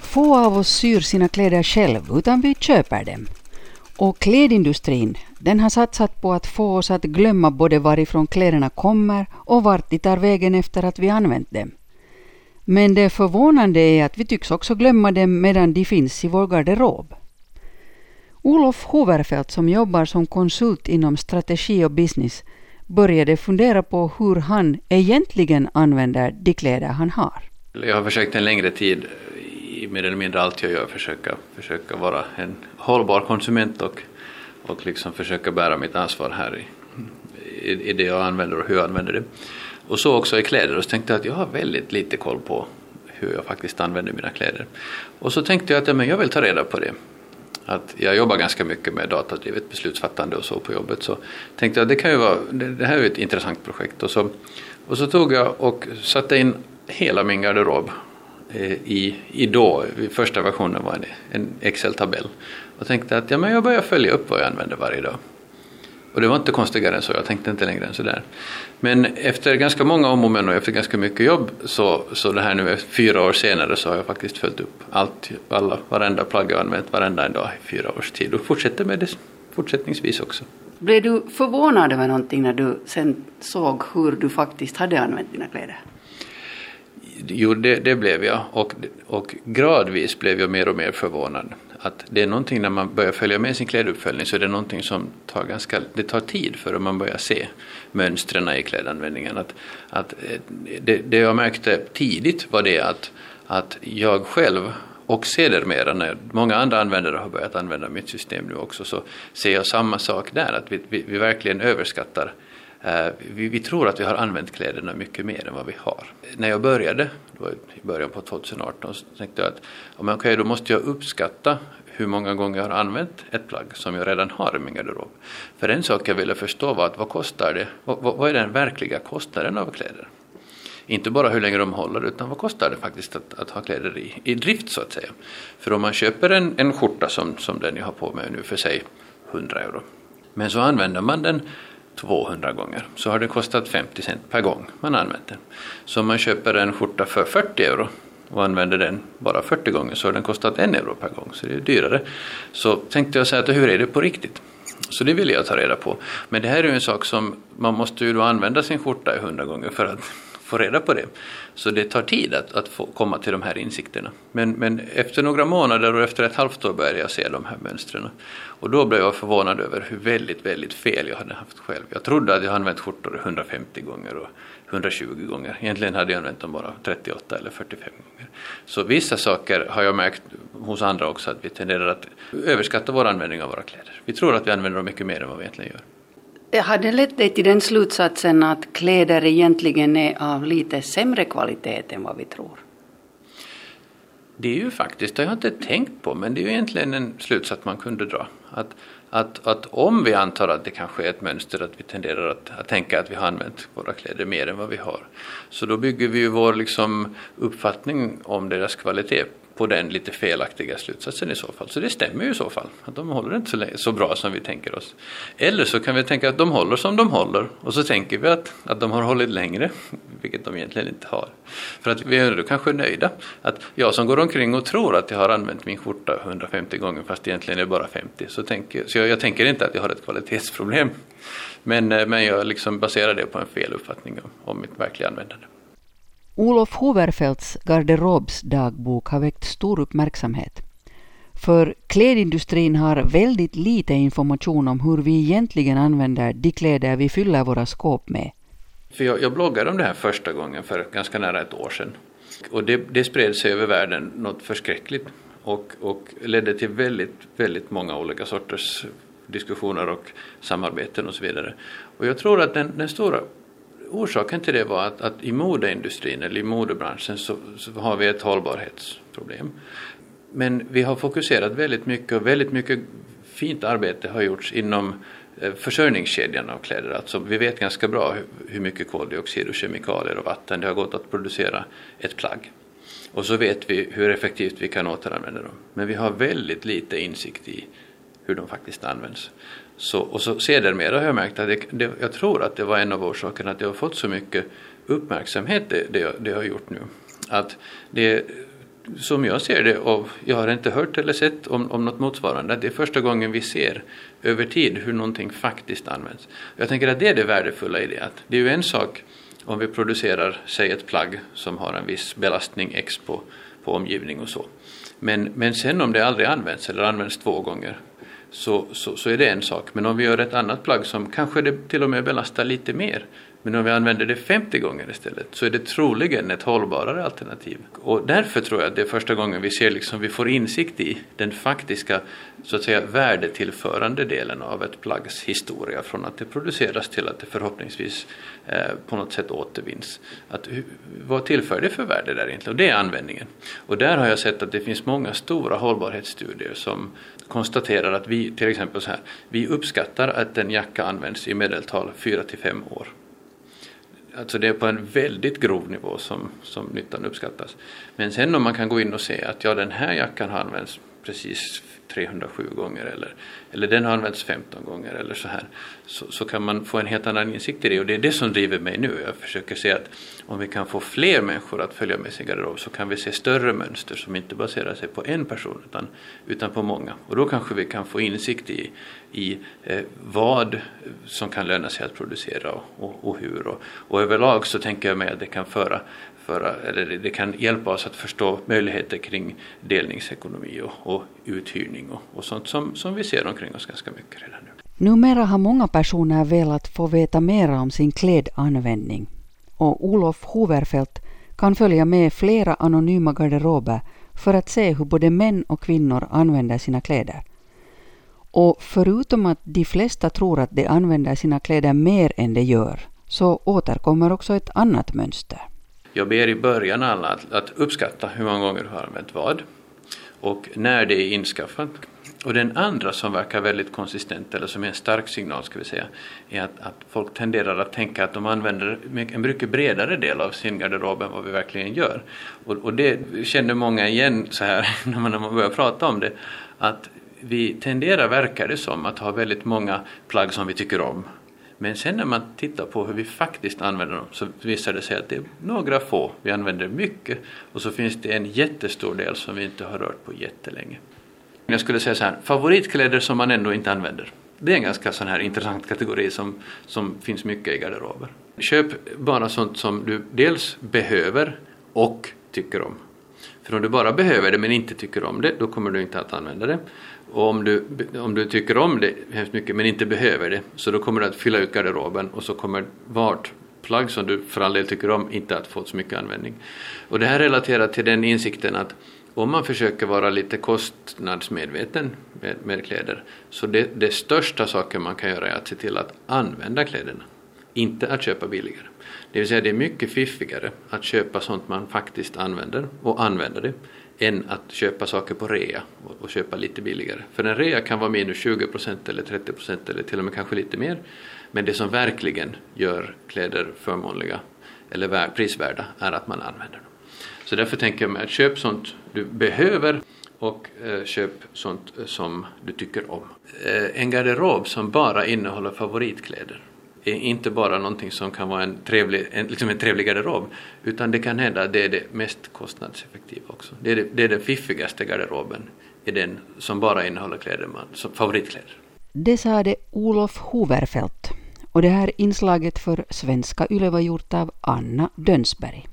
Få av oss syr sina kläder själv utan vi köper dem. Och klädindustrin, den har satsat på att få oss att glömma både varifrån kläderna kommer och vart de tar vägen efter att vi använt dem. Men det förvånande är att vi tycks också glömma dem medan de finns i vår garderob. Olof Hoverfeldt, som jobbar som konsult inom strategi och business, började fundera på hur han egentligen använder de kläder han har. Jag har försökt en längre tid, mer eller mindre allt jag gör, försöka vara en hållbar konsument och liksom försöka bära mitt ansvar här i det jag använder och hur jag använder det. Och så också i kläder, och så tänkte jag att jag har väldigt lite koll på hur jag faktiskt använder mina kläder. Och så tänkte jag att jag vill ta reda på det. Att jag jobbar ganska mycket med datadrivet beslutsfattande och så på jobbet, så tänkte jag att det här är ett intressant projekt. Och så tog jag och satte in hela min garderob i första versionen var en Excel-tabell, och tänkte att jag börjar följa upp vad jag använder varje dag. Och det var inte konstigare än så, jag tänkte inte längre än så där. Men efter ganska många om och men och efter ganska mycket jobb, så det här nu 4 år senare, så har jag faktiskt följt upp varenda plagg jag använt varenda en dag i 4 års tid, och fortsätter med det fortsättningsvis också. Blev du förvånad över någonting när du sen såg hur du faktiskt hade använt dina kläder? Jo, det blev jag, och gradvis blev jag mer och mer förvånad. Att det är någonting, när man börjar följa med sin kläduppföljning, så är det någonting som tar tid för man börjar se mönstren i klädanvändningen. Att det jag märkte tidigt var det att jag själv, och sedermera när många andra användare har börjat använda mitt system nu också, så ser jag samma sak där, att vi verkligen överskattar. Vi tror att vi har använt kläderna mycket mer än vad vi har. När jag började, det var i början på 2018, så tänkte jag att då måste jag uppskatta hur många gånger jag har använt ett plagg som jag redan har i min garderob. För en sak jag ville förstå var att vad kostar det? Vad är den verkliga kostnaden av kläder? Inte bara hur länge de håller, utan vad kostar det faktiskt att ha kläder i drift, så att säga. För om man köper en skjorta som den jag har på mig nu för sig 100 euro. Men så använder man den 200 gånger, så har det kostat 50 cent per gång man använt den. Så om man köper en skjorta för 40 euro och använder den bara 40 gånger, så har den kostat 1 euro per gång, så det är dyrare. Så tänkte jag säga att hur är det på riktigt? Så det ville jag ta reda på. Men det här är ju en sak som man måste ju då använda sin skjorta 100 gånger för att få reda på det. Så det tar tid att få komma till de här insikterna. Men efter några månader och efter ett halvt år började jag se de här mönstren. Och då blev jag förvånad över hur väldigt, väldigt fel jag hade haft själv. Jag trodde att jag använt skjortor 150 gånger och 120 gånger. Egentligen hade jag använt dem bara 38 eller 45 gånger. Så vissa saker har jag märkt hos andra också, att vi tenderar att överskatta vår användning av våra kläder. Vi tror att vi använder dem mycket mer än vad vi egentligen gör. Har det lett dig till den slutsatsen att kläder egentligen är av lite sämre kvalitet än vad vi tror? Det är ju faktiskt, det har jag inte tänkt på, men det är ju egentligen en slutsats man kunde dra. Att om vi antar att det kanske är ett mönster, att vi tenderar att tänka att vi har använt våra kläder mer än vad vi har. Så då bygger vi ju vår uppfattning om deras kvalitet på den lite felaktiga slutsatsen i så fall. Så det stämmer ju i så fall, att de håller inte så bra som vi tänker oss. Eller så kan vi tänka att de håller som de håller, och så tänker vi att de har hållit längre, vilket de egentligen inte har. För att vi är då kanske nöjda. Att jag som går omkring och tror att jag har använt min skjorta 150 gånger fast egentligen är det bara 50. Så jag tänker inte att jag har ett kvalitetsproblem. Men jag baserar det på en fel uppfattning om mitt verkliga användande. Olof Hoverfeldts garderobsdagbok har väckt stor uppmärksamhet. För klädindustrin har väldigt lite information om hur vi egentligen använder de kläder vi fyller våra skåp med. För jag bloggade om det här första gången för ganska nära ett år sedan. Och det spred sig över världen något förskräckligt. Och ledde till väldigt, väldigt många olika sorters diskussioner och samarbeten och så vidare. Och jag tror att den stora orsaken till det var att i modeindustrin eller i modebranschen så har vi ett hållbarhetsproblem. Men vi har fokuserat väldigt mycket, och väldigt mycket fint arbete har gjorts inom försörjningskedjan av kläder. Alltså vi vet ganska bra hur mycket koldioxid och kemikalier och vatten det har gått att producera ett plagg. Och så vet vi hur effektivt vi kan återanvända dem. Men vi har väldigt lite insikt i hur de faktiskt används. Och så sedermera har jag märkt att jag tror att det var en av orsakerna att jag har fått så mycket uppmärksamhet det jag har gjort nu. Att som jag ser det, och jag har inte hört eller sett om något motsvarande, att det är första gången vi ser över tid hur någonting faktiskt används. Jag tänker att det är det värdefulla i det. Att det är ju en sak om vi producerar, säg ett plagg som har en viss belastning X på omgivning och så. Men sen om det aldrig används eller används 2 gånger så är det en sak. Men om vi gör ett annat plagg som kanske det till och med belastar lite mer, men om vi använder det 50 gånger istället så är det troligen ett hållbarare alternativ. Och därför tror jag att det är första gången vi ser vi får insikt i den faktiska så att säga värdetillförande delen av ett plaggs historia från att det produceras till att det förhoppningsvis på något sätt återvinns. Vad tillför det för värde där egentligen? Och det är användningen. Och där har jag sett att det finns många stora hållbarhetsstudier som konstaterar att vi till exempel vi uppskattar att en jacka används i medeltal 4-5 år. Alltså det är på en väldigt grov nivå som nyttan uppskattas. Men sen om man kan gå in och se att den här jackan har använts precis 307 gånger eller den har använts 15 gånger eller så kan man få en helt annan insikt i det. Och det är det som driver mig nu. Jag försöker se att om vi kan få fler människor att följa med sin garderob så kan vi se större mönster som inte baserar sig på en person utan på många. Och då kanske vi kan få insikt i vad som kan löna sig att producera och hur. Och överlag så tänker jag mig att det kan eller det kan hjälpa oss att förstå möjligheter kring delningsekonomi och uthyrning och sånt som vi ser omkring oss ganska mycket redan nu. Numera har många personer velat få veta mer om sin klädanvändning och Olof Hoverfeldt kan följa med flera anonyma garderober för att se hur både män och kvinnor använder sina kläder. Och förutom att de flesta tror att de använder sina kläder mer än de gör så återkommer också ett annat mönster. Jag ber i början alla att uppskatta hur många gånger du har använt vad och när det är inskaffat. Och den andra som verkar väldigt konsistent eller som är en stark signal ska vi säga är att folk tenderar att tänka att de använder en mycket bredare del av sin garderob än vad vi verkligen gör. Och det känner många igen så här när man börjar prata om det, att vi tenderar, verkar det som, att ha väldigt många plagg som vi tycker om. Men sen när man tittar på hur vi faktiskt använder dem så visar det sig att det är några få vi använder mycket och så finns det en jättestor del som vi inte har rört på jättelänge. Jag skulle säga så här, favoritkläder som man ändå inte använder. Det är en ganska sån här intressant kategori som finns mycket i garderober. Köp bara sånt som du dels behöver och tycker om. För om du bara behöver det men inte tycker om det, då kommer du inte att använda det. Och om du tycker om det hemskt mycket men inte behöver det, så då kommer du att fylla ut garderoben och så kommer vart plagg som du för all del tycker om inte att få så mycket användning. Och det här relaterar till den insikten att om man försöker vara lite kostnadsmedveten med kläder, så det största saken man kan göra är att se till att använda kläderna, inte att köpa billigare. Det vill säga det är mycket fiffigare att köpa sånt man faktiskt använder och använda det än att köpa saker på rea och köpa lite billigare. För en rea kan vara minus 20% eller 30% eller till och med kanske lite mer. Men det som verkligen gör kläder förmånliga eller prisvärda är att man använder dem. Så därför tänker jag mig att köp sånt du behöver och köp sånt som du tycker om. En garderob som bara innehåller favoritkläder är inte bara någonting som kan vara en trevlig garderob, utan det kan hända att det är det mest kostnadseffektiva också. Det är den fiffigaste garderoben, är den som bara innehåller kläder, som favoritkläder. Det sa det Olof Hoverfeldt och det här inslaget för Svenska Yle var gjort av Anna Dönsberg.